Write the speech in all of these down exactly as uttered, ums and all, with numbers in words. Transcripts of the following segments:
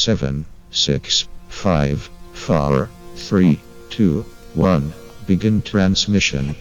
seven, six, five, four, three, two, one. Begin transmission.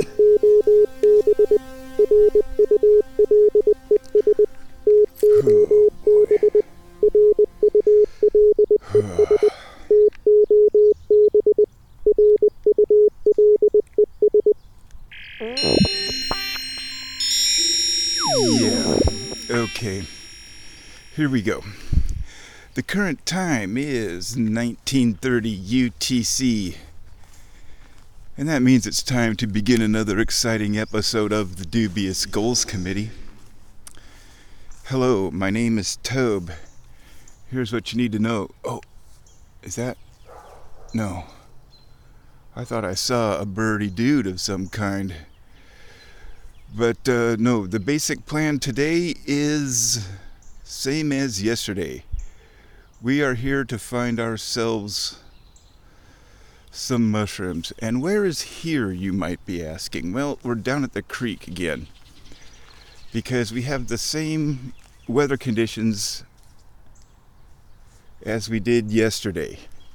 Yeah, okay. Here we go. The current time is nineteen thirty U T C. And that means it's time to begin another exciting episode of the Dubious Goals Committee. Hello, my name is Tobe. Here's what you need to know. Oh, is that? No. I thought I saw a birdie dude of some kind. But uh, no, the basic plan today is same as yesterday. We are here to find ourselves some mushrooms. And where is here, you might be asking? Well, we're down at the creek again, because we have the same weather conditions as we did yesterday.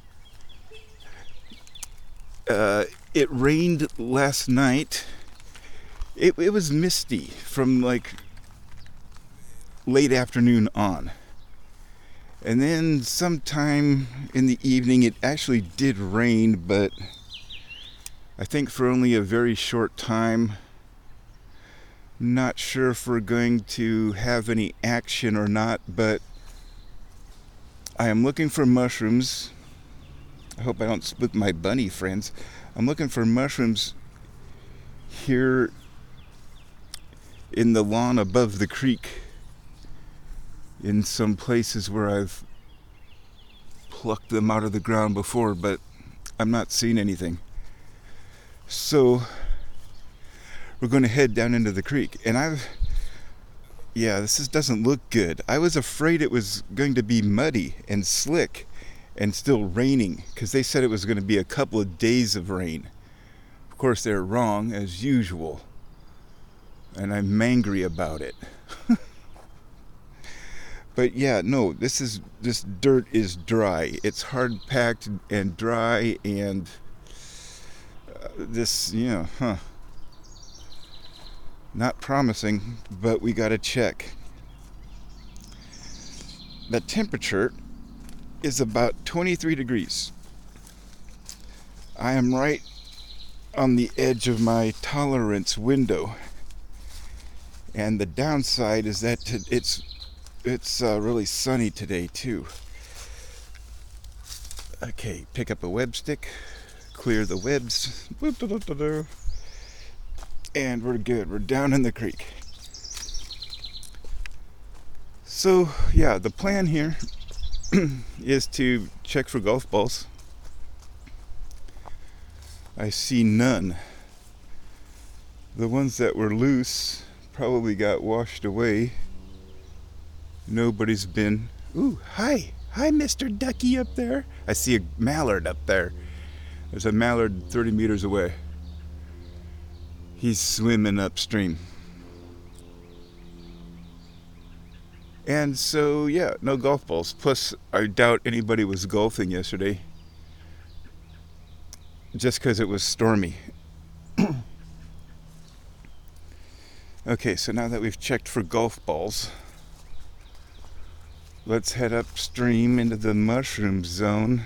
Uh, it rained last night. It, it was misty from like late afternoon on. And then sometime in the evening it actually did rain, but I think for only a very short time. Not sure if we're going to have any action or not, but I am looking for mushrooms. I hope I don't spook my bunny friends. I'm looking for mushrooms here in the lawn above the creek, in some places where I've plucked them out of the ground before, but I'm not seeing anything. So we're going to head down into the creek. And I've, yeah, this is, doesn't look good. I was afraid it was going to be muddy and slick and still raining, because they said it was going to be a couple of days of rain. Of course, they're wrong, as usual. And I'm angry about it. But yeah, no, this is, this dirt is dry. It's hard packed and dry, and uh, this, yeah, huh. Not promising, but we gotta check. The temperature is about twenty-three degrees. I am right on the edge of my tolerance window. And the downside is that it's it's uh, really sunny today too. Okay, pick up a web stick, clear the webs, and we're good. We're down in the creek. So yeah, the plan here is to check for golf balls. I see none. The ones that were loose probably got washed away. Nobody's been. Ooh, hi. Hi, Mister Ducky up there. I see a mallard up there. There's a mallard thirty meters away. He's swimming upstream. And so, yeah, no golf balls. Plus, I doubt anybody was golfing yesterday, just because it was stormy. Okay, so now that we've checked for golf balls, let's head upstream into the mushroom zone.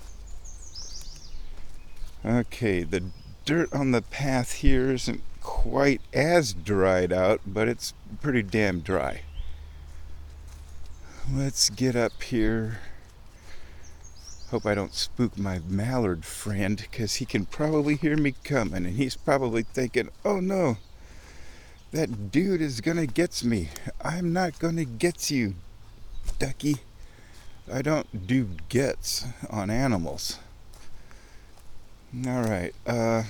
Okay, the dirt on the path here isn't quite as dried out, but it's pretty damn dry. Let's get up here. Hope I don't spook my mallard friend, because he can probably hear me coming, and he's probably thinking, oh no, that dude is gonna get me. I'm not gonna get you, Ducky. I don't do gets on animals. Alright, uh,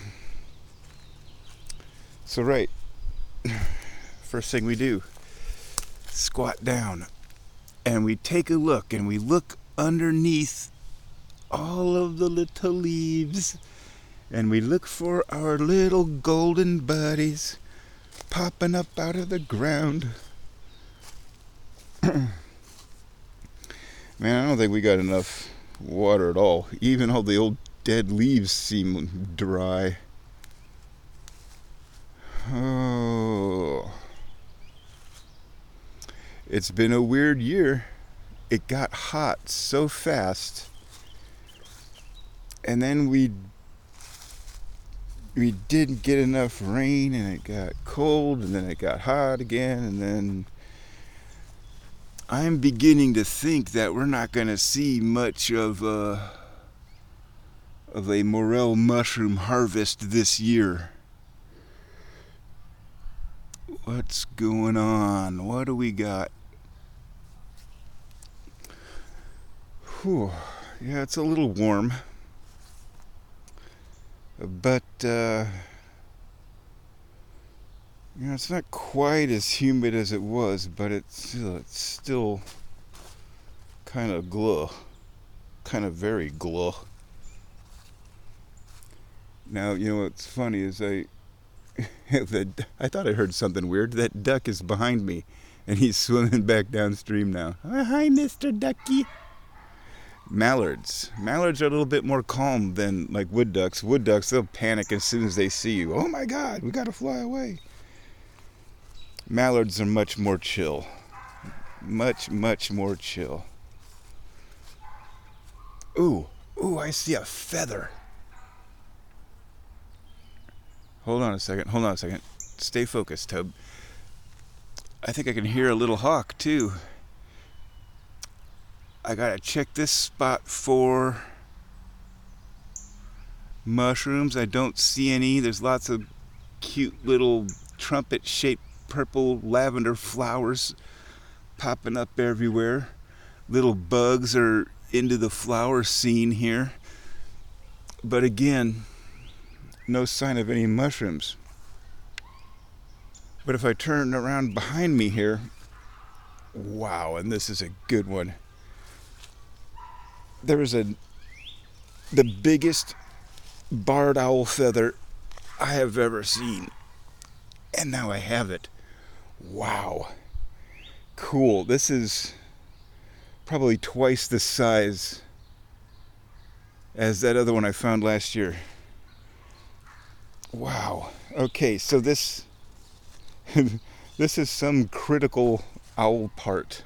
so right, first thing we do, squat down, and we take a look, and we look underneath all of the little leaves, and we look for our little golden buddies popping up out of the ground. Man, I don't think we got enough water at all. Even all the old dead leaves seem dry. Oh. It's been a weird year. It got hot so fast. And then we we didn't get enough rain, and it got cold, and then it got hot again, and then I'm beginning to think that we're not going to see much of a, of a morel mushroom harvest this year. What's going on? What do we got? Whew. Yeah, it's a little warm. But, uh, you know, it's not quite as humid as it was, but it's still, it's still kind of glow. Kind of very glow. Now, you know what's funny is I, the, I thought I heard something weird. That duck is behind me, and he's swimming back downstream now. Oh, hi, Mister Ducky. Mallards. Mallards are a little bit more calm than like wood ducks. Wood ducks, they'll panic as soon as they see you. Oh my God, we gotta fly away. Mallards are much more chill. Much, much more chill. Ooh, ooh, I see a feather. Hold on a second, hold on a second. Stay focused, Tobe. I think I can hear a little hawk too. I gotta check this spot for mushrooms. I don't see any. There's lots of cute little trumpet-shaped purple lavender flowers popping up everywhere. Little bugs are into the flower scene here. But again, no sign of any mushrooms. But if I turn around behind me here, wow, and this is a good one. There is a the biggest barred owl feather I have ever seen. And now I have it. Wow. Cool. This is probably twice the size as that other one I found last year. Wow. Okay, so this this is some critical owl part.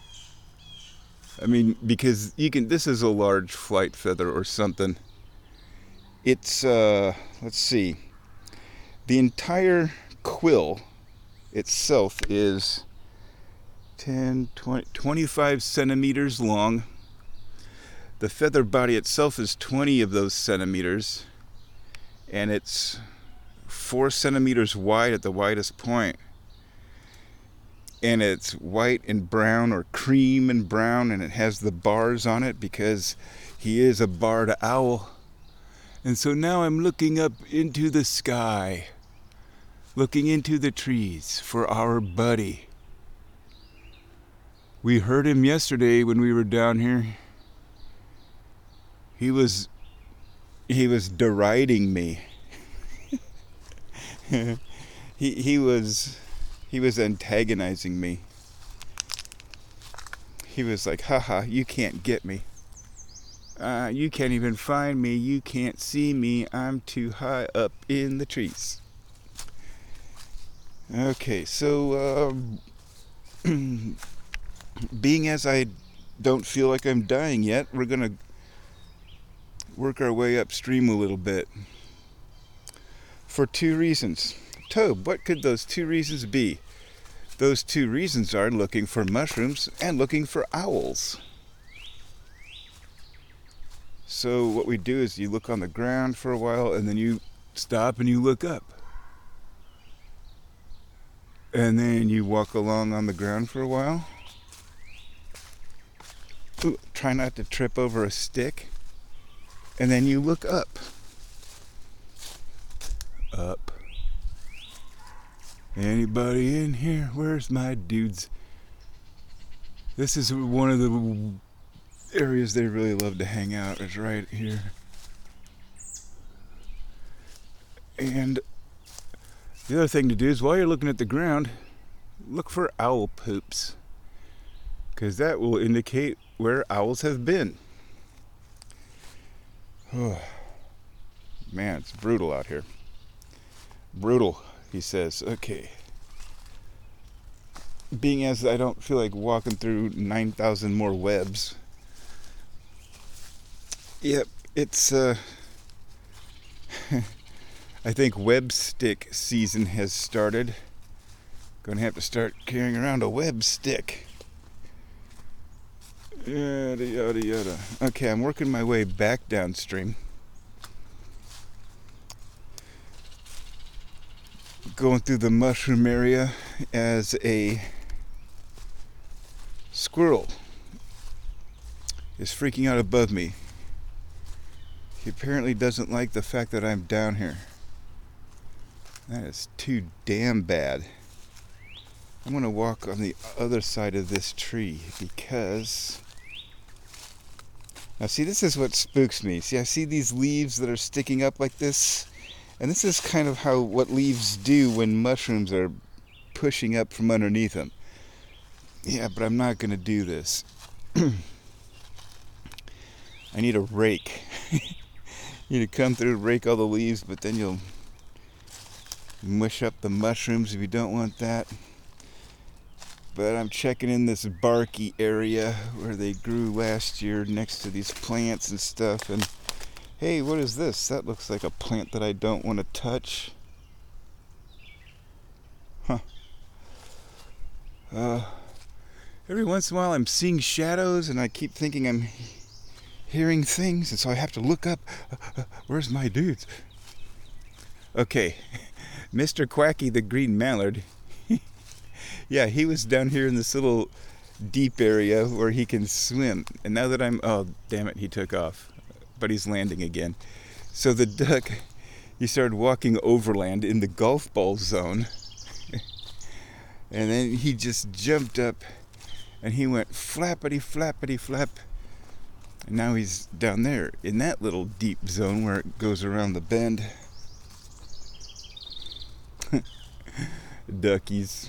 I mean, because you can, this is a large flight feather or something. It's, uh, let's see. The entire quill itself is ten, twenty, twenty-five centimeters long. The feather body itself is twenty of those centimeters. And it's four centimeters wide at the widest point. And it's white and brown, or cream and brown, and it has the bars on it because he is a barred owl. And so now I'm looking up into the sky, looking into the trees for our buddy. We heard him yesterday when we were down here. He was, he was deriding me. he he was... He was antagonizing me. He was like, haha, you can't get me. Uh, you can't even find me. You can't see me. I'm too high up in the trees. Okay, so um, being as I don't feel like I'm dying yet, we're going to work our way upstream a little bit. For two reasons. Tobe, what could those two reasons be? Those two reasons are looking for mushrooms and looking for owls. So what we do is you look on the ground for a while, and then you stop and you look up. And then you walk along on the ground for a while. Ooh, try not to trip over a stick. And then you look up. Up. Anybody in here? Where's my dudes? This is one of the areas they really love to hang out, is right here. And the other thing to do is, while you're looking at the ground, look for owl poops, because that will indicate where owls have been. Oh, man, it's brutal out here. Brutal, he says. Okay. Being as I don't feel like walking through nine thousand more webs. Yep, it's, uh... I think web stick season has started. Gonna have to start carrying around a web stick. Yada, yada, yada. Okay, I'm working my way back downstream. Going through the mushroom area as a squirrel is freaking out above me. He apparently doesn't like the fact that I'm down here. That is too damn bad. I'm going to walk on the other side of this tree because... Now see, this is what spooks me. See, I see these leaves that are sticking up like this. And this is kind of how what leaves do when mushrooms are pushing up from underneath them. Yeah, but I'm not going to do this. I need a rake. You need to come through, rake all the leaves, but then you'll mush up the mushrooms if you don't want that. But I'm checking in this barky area where they grew last year next to these plants and stuff. And hey, what is this? That looks like a plant that I don't want to touch. Huh. Uh, every once in a while I'm seeing shadows and I keep thinking I'm hearing things, and so I have to look up. Uh, uh, where's my dudes? Okay, Mister Quacky the green mallard. Yeah, he was down here in this little deep area where he can swim. And now that I'm... Oh, damn it, he took off. But he's landing again. So the duck, he started walking overland in the golf ball zone. And then he just jumped up and he went flappity, flappity, flap. And now he's down there in that little deep zone where it goes around the bend. Duckies.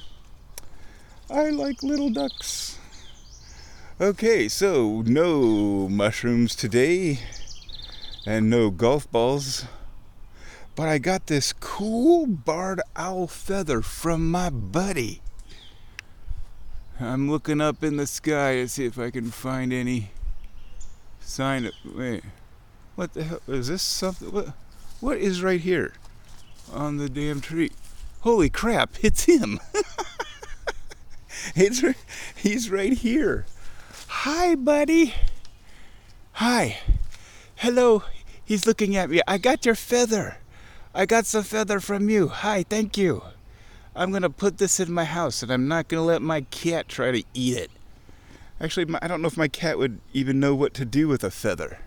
I like little ducks. Okay, so no mushrooms today and no golf balls, but I got this cool barred owl feather from my buddy. I'm looking up in the sky to see if I can find any sign of... Wait, what the hell is this? Something? What? What is right here on the damn tree? Holy crap! It's him. It's he's right here. Hi, buddy. Hi. Hello. He's looking at me. I got your feather. I got some feather from you. Hi, thank you. I'm going to put this in my house, and I'm not going to let my cat try to eat it. Actually, my, I don't know if my cat would even know what to do with a feather.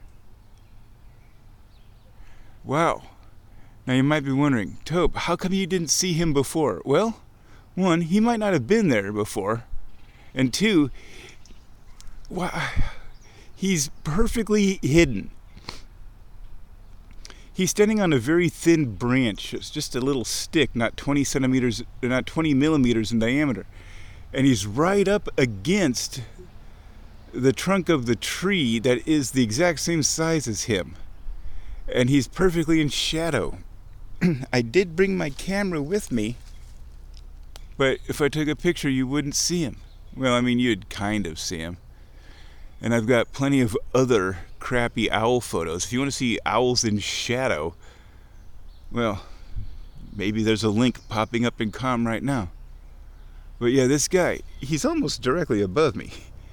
Wow. Now, you might be wondering, Tobe, how come you didn't see him before? Well, one, he might not have been there before. And two, wow, he's perfectly hidden. He's standing on a very thin branch. It's just a little stick, not twenty centimeters, not twenty millimeters in diameter. And he's right up against the trunk of the tree that is the exact same size as him. And he's perfectly in shadow. I did bring my camera with me, but if I took a picture, you wouldn't see him. Well, I mean, you'd kind of see him. And I've got plenty of other crappy owl photos. If you want to see owls in shadow, well, maybe there's a link popping up in Com right now. But yeah, this guy, he's almost directly above me.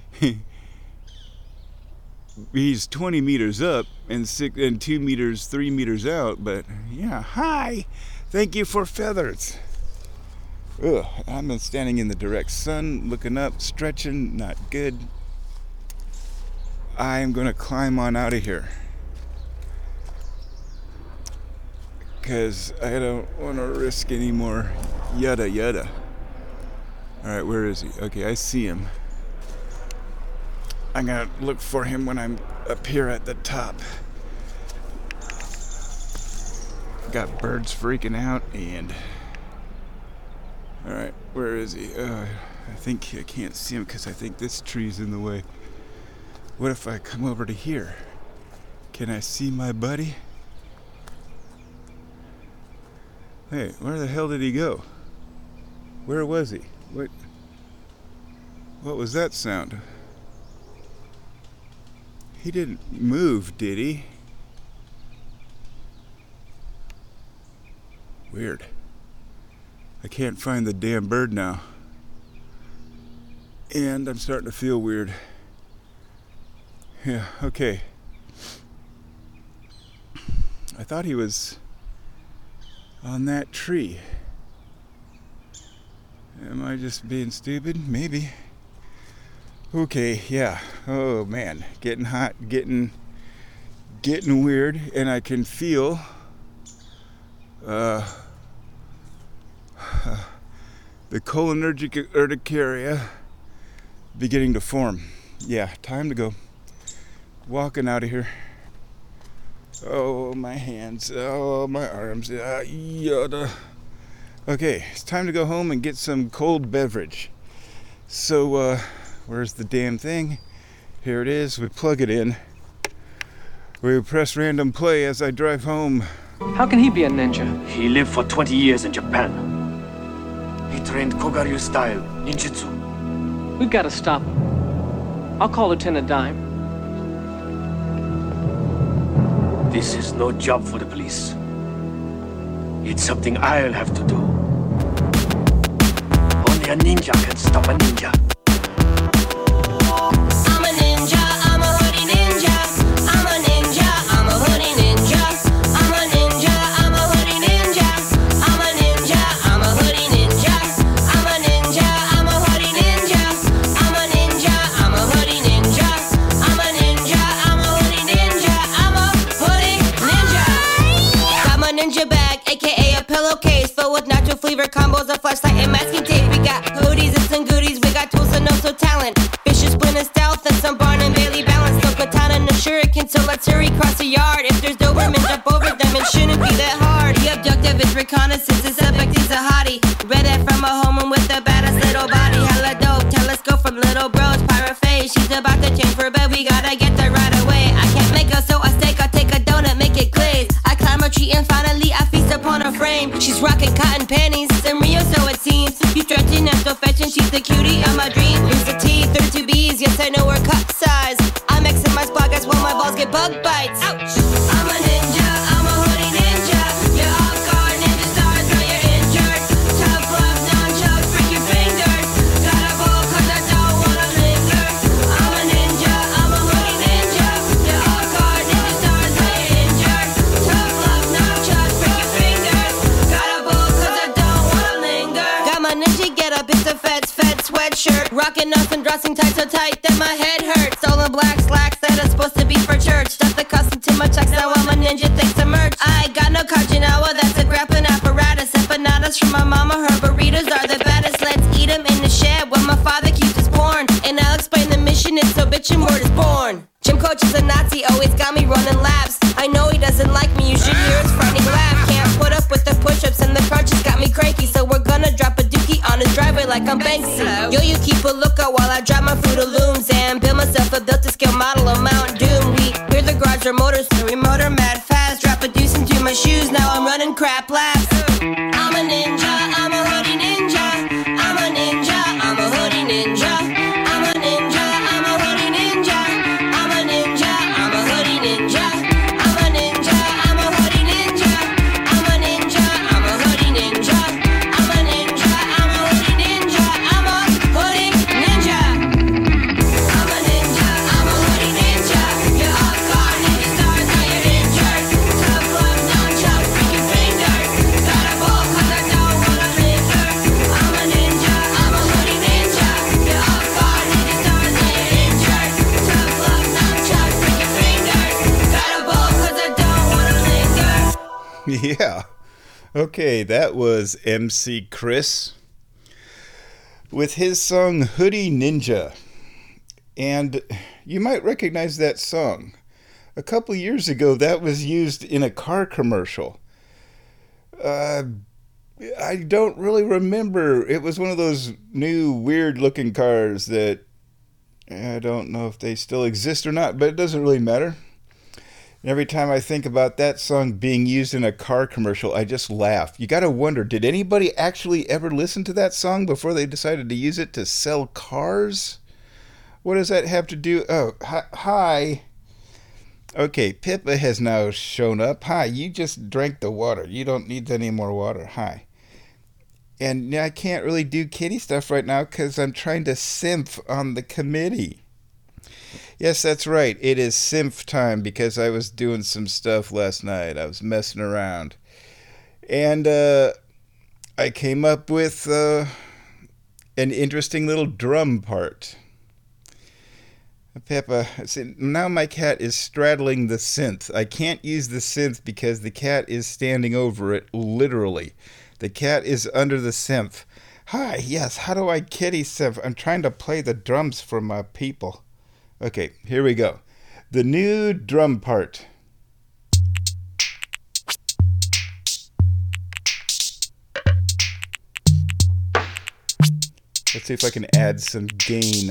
He's twenty meters up and six and two meters, three meters out. But yeah, hi, thank you for feathers. Ugh, I've been standing in the direct sun, looking up, stretching, not good. I'm gonna climb on out of here because I don't want to risk any more yada yada. All right, where is he? Okay, I see him. I'm gonna look for him when I'm up here at the top. Got birds freaking out and... Alright, where is he? Uh, I think I can't see him because I think this tree's in the way. What if I come over to here? Can I see my buddy? Hey, where the hell did he go? Where was he? What? What was that sound? He didn't move, did he? Weird. I can't find the damn bird now. And I'm starting to feel weird. Yeah, okay. I thought he was on that tree. Am I just being stupid? Maybe. Okay, yeah. Oh man, getting hot, getting getting weird, and I can feel uh, the cholinergic urticaria beginning to form. Yeah, time to go. Walking out of here. Oh, my hands. Oh, my arms. Uh, yada. Okay, it's time to go home and get some cold beverage. So, uh, where's the damn thing? Here it is. We plug it in. We press random play as I drive home. How can he be a ninja? He lived for twenty years in Japan. He trained Kogaryu style ninjutsu. We've got to stop him. I'll call Lieutenant Dime. This is no job for the police. It's something I'll have to do. Only a ninja can stop a ninja. I'm a ninja, I'm a hoodie ninja. I'm a ninja, I'm a hoodie ninja. I'm a ninja, I'm a hoodie ninja. I'm a ninja, I'm a hoodie ninja. I'm a ninja, I'm a hoodie ninja. I'm a ninja, I'm a hoodie ninja. I'm a ninja, I'm a hoodie ninja. I'm a hoodie ninja. Got my ninja bag, aka a pillowcase filled with natural flavor combos of flashlight and masking tape. We got hoodies and some goodies. We got tools and no so talent. Vicious splint and stealth and some Barn and Bailey balance. No katana, no shuriken, so let's hurry cross the yard. If there's Doberman, jump over them. It shouldn't be that hard. The objective is reconnaissance. The suspect is a hottie. Read it from a homeman with the baddest little body. Hella dope. Telescope from little bros. Pirate face. She's about to change for bed. We gotta get there right away. I can't make her, so I steak. I take a donut, make it glaze. I climb a tree and finally I feast upon her frame. She's rocking cotton panties. And Rio, so it seems. You stretching and so fetching. She's the cutie of my dream. Here's the T, thirty-two B's. Yes, I know her cup size. I maximize progress while my balls get bug bites. Ouch. I'm a ninja. I'm a hoodie ninja. You're off guard, ninja stars. Now you're injured. Tough love, nunchucks, break your fingers. Gotta go 'cause I don't wanna linger. I'm a ninja. I'm a hoodie ninja. You're off guard, ninja stars. Now you're injured. Tough love, nunchucks, break your fingers. Gotta go 'cause I don't wanna linger. Got my ninja get up. It's the feds, fed sweatshirt. Rocking us and dressing tight so tight that my head hurts. Stolen black slacks that are supposed to be for church. Stuff the custom to my checks. Now I'm a ninja thanks to merch. I got no Kajinawa, that's a grappling apparatus. Empanadas from my mama, her burritos are the baddest. Let's eat them in the shed where my father keeps his porn. And I'll explain the mission, it's so bitchin' word is born. Gym coach is a Nazi, always got me running laps. I know he doesn't like me, you should hear his frightening laugh. Can't put up with the push-ups and the crunches got me cranky. So we're gonna drop a dookie on his driveway like I'm Banksy. Yo, you keep a lookout while I drop my Fruit of Looms and build myself a built-to-scale model of Mount Doom. We hear the garage or motors, we motor mad fast. Drop a deuce into my shoes, now I'm running crap laps. I'm a ninja, I'm a hoodie ninja. I'm a ninja, I'm a hoodie ninja. I'm a ninja, I'm a hoodie ninja. I'm a ninja, I'm a hoodie ninja. I'm a ninja, I'm a hoodie ninja. I'm a ninja, I'm a hoodie ninja. I'm a ninja, I'm a hoodie ninja. I'm a hoodie ninja. I'm a ninja, I'm a hoodie ninja. You're off guard, ninja stars, now you're injured. Tough love, nunchucks, break your fingers. Gotta ball 'cause I don't wanna linger. I'm a ninja, I'm a hoodie ninja. You're off guard, ninja stars, now you're injured. Tough love, nunchucks, break your fingers. Gotta ball 'cause I don't wanna linger. Yeah. Okay, that was M C Chris with his song Hoodie Ninja. And you might recognize that song. A couple years ago, that was used in a car commercial. Uh, I don't really remember. It was one of those new weird looking cars that I don't know if they still exist or not, but it doesn't really matter. And every time I think about that song being used in a car commercial, I just laugh. You gotta wonder, did anybody actually ever listen to that song before they decided to use it to sell cars? What does that have to do? Oh, hi. Okay, Pippa has now shown up. Hi, you just drank the water. You don't need any more water. Hi. And I can't really do kitty stuff right now because I'm trying to simph on the committee. Yes, that's right. It is simph time because I was doing some stuff last night. I was messing around. And uh, I came up with uh, an interesting little drum part. Pippa, see, now my cat is straddling the synth. I can't use the synth because the cat is standing over it, literally. The cat is under the synth. Hi, yes, how do I kitty synth? I'm trying to play the drums for my people. Okay, here we go. The new drum part. Let's see if I can add some gain.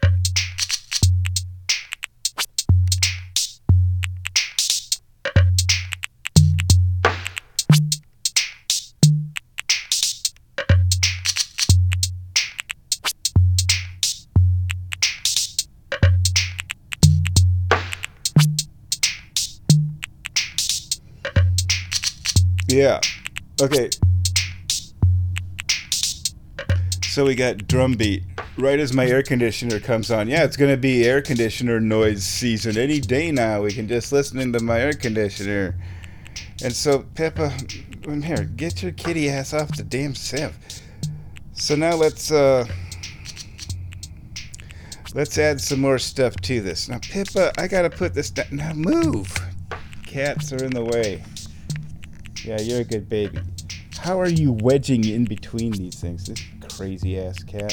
Yeah. Okay. So we got drum beat right as my air conditioner comes on. Yeah, it's going to be air conditioner noise season any day now. We can just listen into my air conditioner. And so, Pippa, here, get your kitty ass off the damn synth. So now let's uh let's add some more stuff to this. Now, Pippa, I got to put this down. Now move. Cats are in the way. Yeah, you're a good baby. How are you wedging in between these things? This crazy ass cat.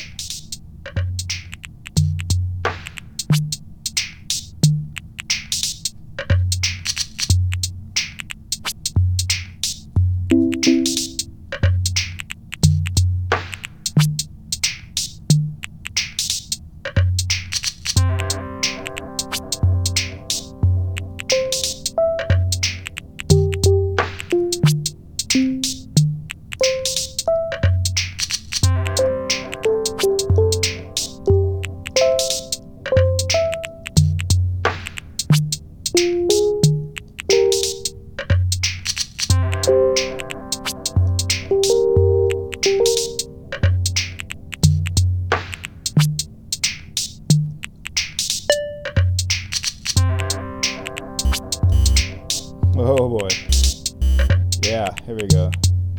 Oh boy. Yeah, here we go.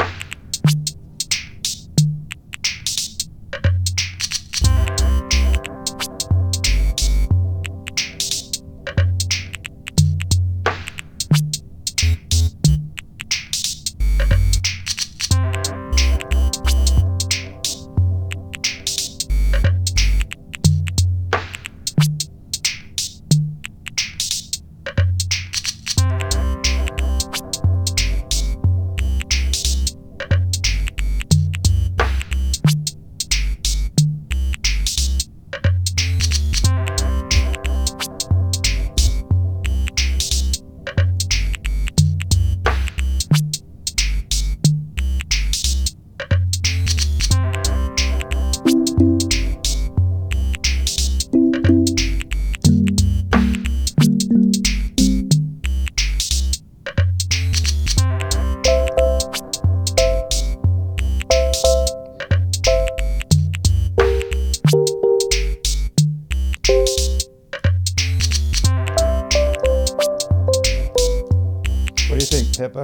What do you think, Pippa?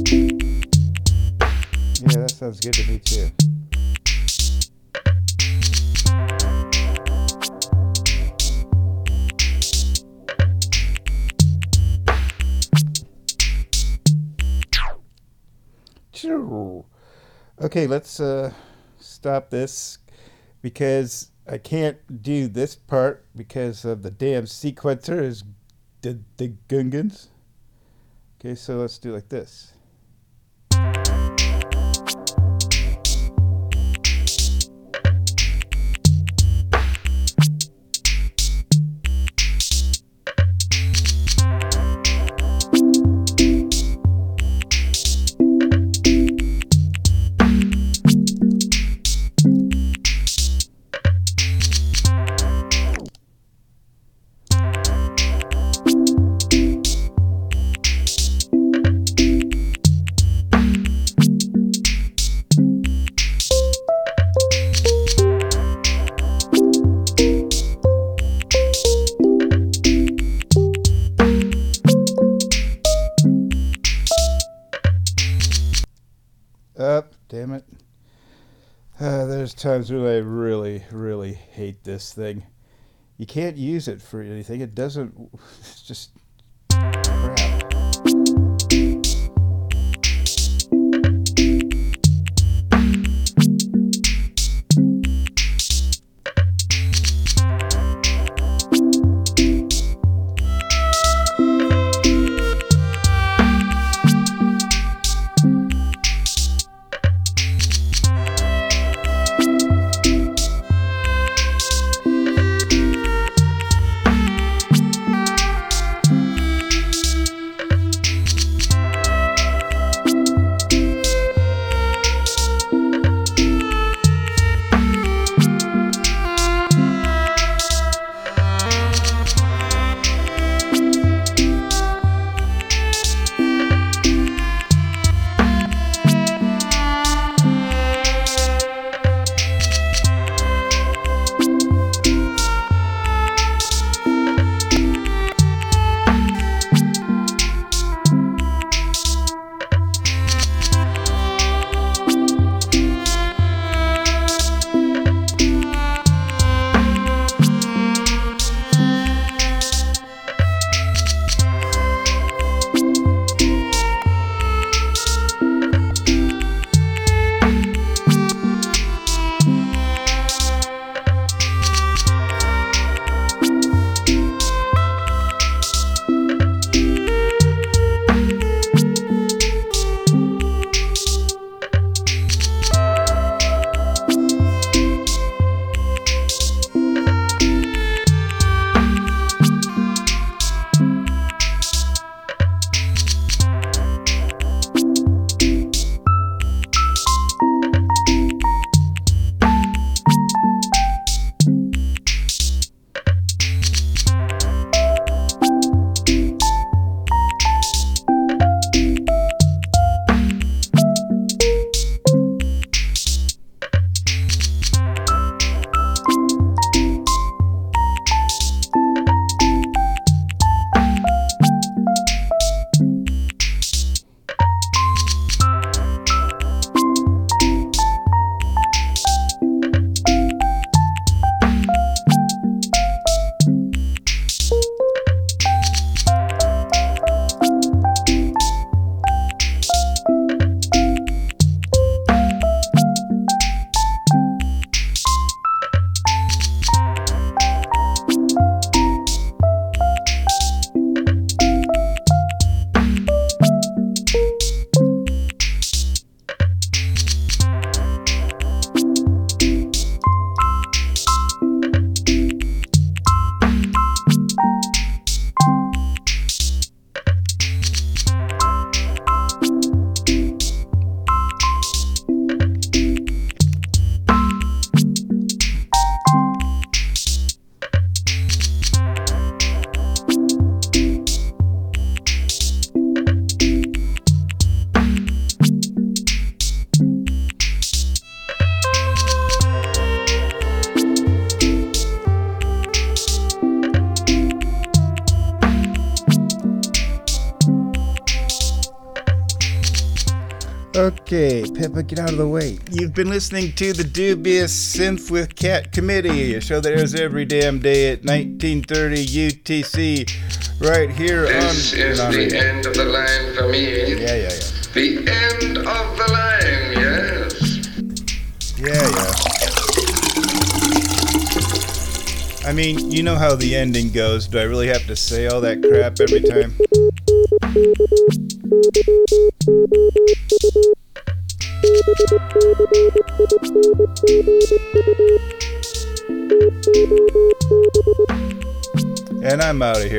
Yeah, that sounds good to me too. Okay, let's uh, stop this because I can't do this part because of the damn sequencer is the the Gungans. Okay, so let's do like this. damn it. Uh, there's times when I really, really hate this thing. You can't use it for anything. It doesn't... It's just... crap. Okay, Pippa, get out of the way. You've been listening to the Dubious Synth with Cat Committee, a show that airs every damn day at nineteen thirty U T C, right here this on... This is the radio. End of the line for me. Yeah, yeah, yeah. The end of the line, yes. Yeah, yeah. I mean, you know how the ending goes. Do I really have to say all that crap every time? And I'm out of here.